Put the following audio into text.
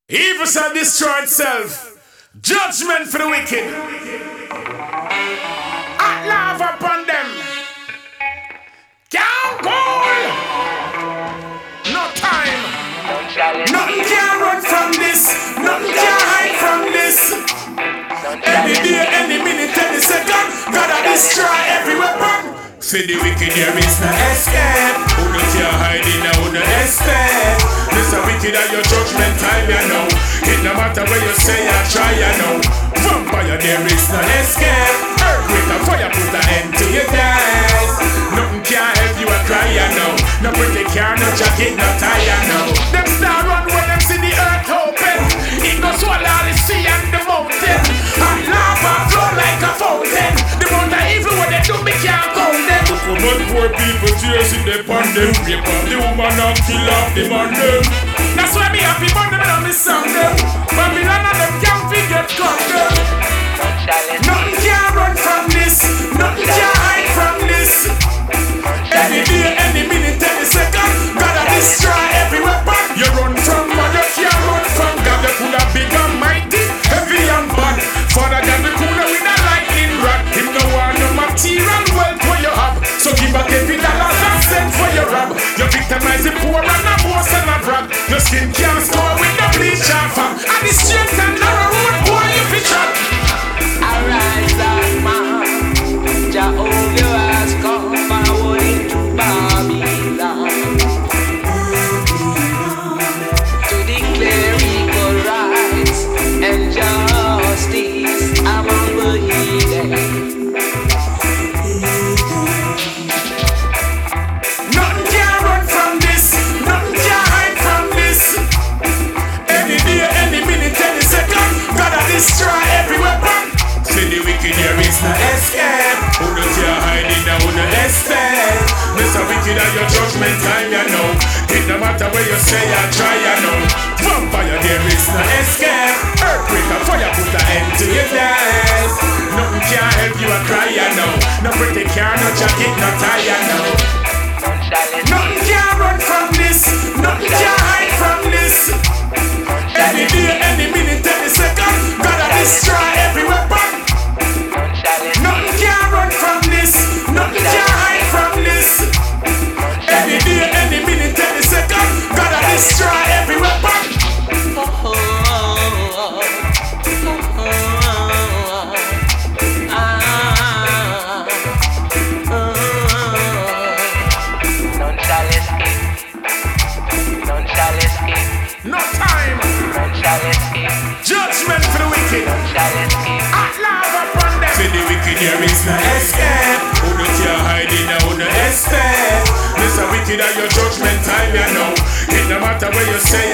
Evil shall destroy itself. Judgment for the wicked. At love upon them. Can't go. No time. Nothing can run from this. Nothing can hide from this. Any day, any minute, any second, gotta destroy every weapon. For the wicked there is no escape. Who don't you hide in a who no escape. This a wicked at your judgment time, you know. It no matter where you say I try, you know. Vampire there is no escape. Earthquake and fire put an end to your days. Nothing can help you a cry, you know. No pretty car, no jacket, no tie, you know. Them star run when them see the earth open. It go swallow the sea and the mountain. And lava flow like a fountain. The amount of evil what they do me can't count them. Come on, poor people tears in their pan them. Rape off the woman and kill off the man them. That's why me happy but them and me song them. Babylon and them can't forget cut them. Nothing can run from this. Nothing can hide from this. Any day, any minute, any second, gotta destroy every weapon. You run from God, you can't run from God. You could have big and mighty, heavy and bad. Father God, we could have with a lightning rod. Him no want no material wealth what you have. So give back every dollar and cent for your rob. You victimize the poor and the boss and the brag. Your skin can't store with the bleach and fam. And the straight and narrow road, boy, you fit shot. Arise as man, Jehovah has come forward into Babylon to declare equal rights and justice among the heathen. Nothing can run from this. Nothing can hide from this. Any day, any minute, any second, gotta destroy every weapon. See the wicked there is no escape. Who don't you hide in now, who no escape. Mr. Wicked at your judgment time, you know. It no matter where you say I try, you know. Vampire there is no escape. Earthquake and fire put an end to your days. Nothing can help you a cry, you know. No pretty car, no jacket, no tie, you know. Nothing can run from this. Nothing can hide from this. Any day, any minute, any second, gotta destroy every weapon. Nothing can run from this. Nothing can hide from this. Any day, any minute, any second, gotta destroy every weapon. No time. Judgment for the wicked. At love upon them. For the wicked there is no escape. Who don't you hide in now, who no escape. Mr. Wicked at your judgment time, you know. It no matter where you say